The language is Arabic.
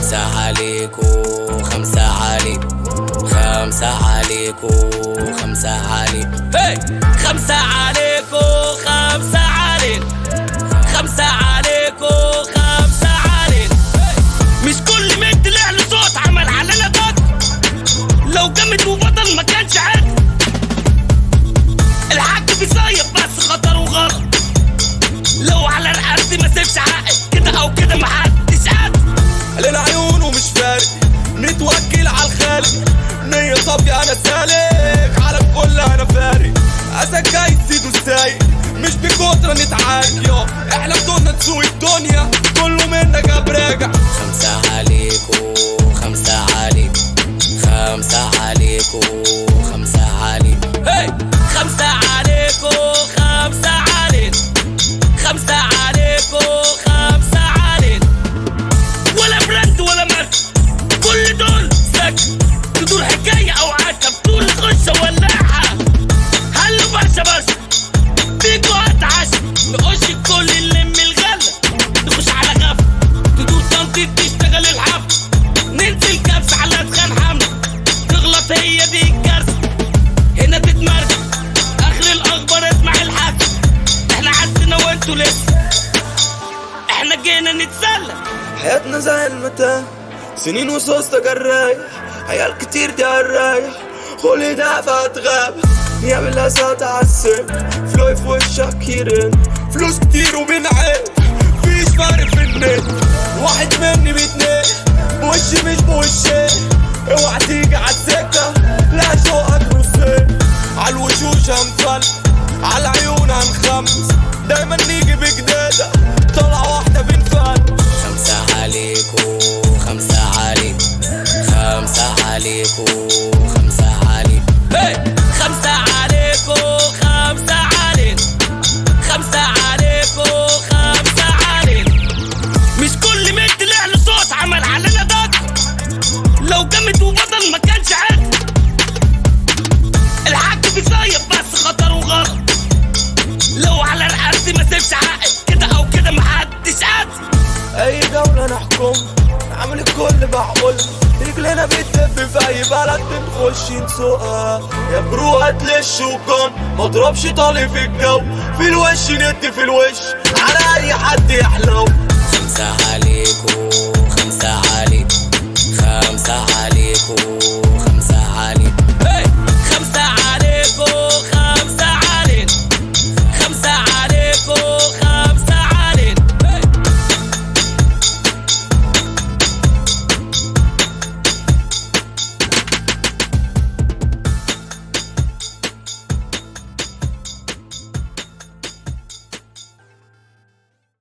خمسة عليكو خمسة علي، خمسة عليكو خمسة علي، هي خمسة عليكو خمسة علي، خمسة عليكو خمسة علي. مش كل مد طلع له صوت عمل علينا ضغط، لو جامد وبطل ما كانش عادي. الحاج بيصيب بس خطر وغلط، لو على رقبتي ما سيبش حقي كده او كده محدش قادر. علينا عيون ومش فارق، نتوكل على الخالق، نية صافية انا سالك، على الكل انا فارق. اسد جاي تزيد وسايق، مش بكترة نتعارك يا احنا بدنا تسوق الدنيا، كله منا جاب راجع. خمسة عليكو خمسة علي، خمسة عليكو خمسة علي، هي خمسة عليكو خمسة علي، خمسة عليكو خمسة علي. ولا براند ولا ماركة، كل دول سكة، تدور حكاية او عكة، بطول خشة ولاعة. هلو برشا برشا فيكو هتعشى، نقش الكل نلم الغلة، نخش على غفلة، تدور تنطيط تشتغل الحفل، ننزل كبسة على ادخان حملة، تغلط هي دي الكارثة، هنا تتمرجع اخر الاخبار اسمع الحكي. احنا عدنا وانتوا لسه، احنا جينا نتسلى. حياتنا زي المتاهة، سنين وسوسة جرايح، عيال كتير دي عالرايح، خلي دافع تغاب، نعمل اسات عالسن، فلوي في وشك كيرن، فلوس كتير وبنعيد، فيش فرق في النت، واحد مني باتنين، بوشي مش بوشي، اوعى تيجي عالسكة، لا شوقك نصين، عالوشوش هنفل، عالعيون هنخمس، دايما نيجي بجدادة، طلعة واحدة بنفل. خمسة عليكو خمسة علي، خمسة عليكو خمسة علي، هي خمسة عليكو خمسة علي، خمسة عليكو خمسة علي. مش كل مد طلع له صوت عمل علينا ضغط، لو جامد وبطل ما كانش عادي. الحاج بيصيب بس خطر وغلط، لو على رقبتي ما سيبش حقي كده او كده محدش قادر. اي دولة نحكم، نعمل الكل بعقولنا، رجلنا بتدب في اي بلد بنخش نسوقها، يا برو هتلش وكم مضربش طالي في الجو، في الوش ندي في الوش على اي حد يحلو. خمسة عليكو